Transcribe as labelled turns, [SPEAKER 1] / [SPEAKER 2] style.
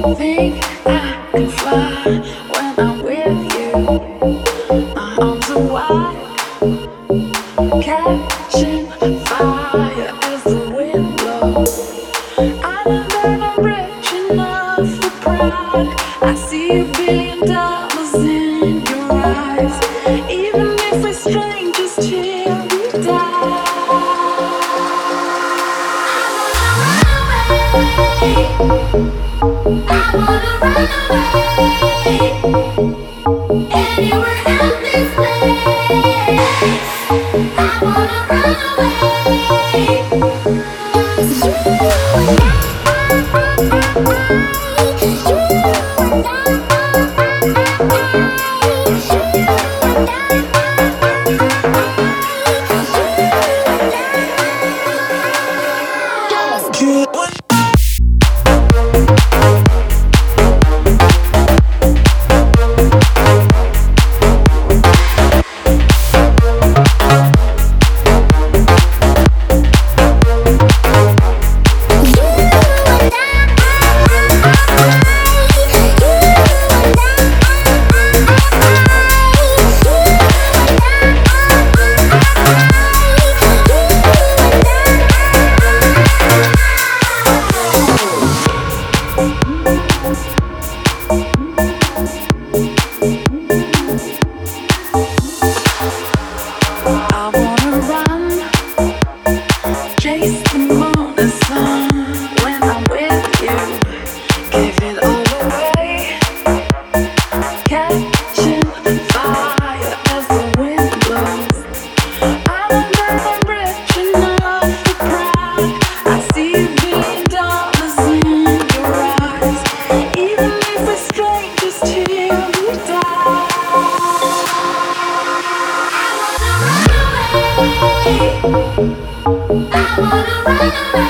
[SPEAKER 1] Think I can fly when I'm with you. My arms are wide, catching fire as the wind blows. I know that I'm rich enough for pride. I see $1 billion in your eyes. Even if we're strangers till we die, I wanna run away. Anywhere in this place, I wanna run away. Just you and I wanna run away.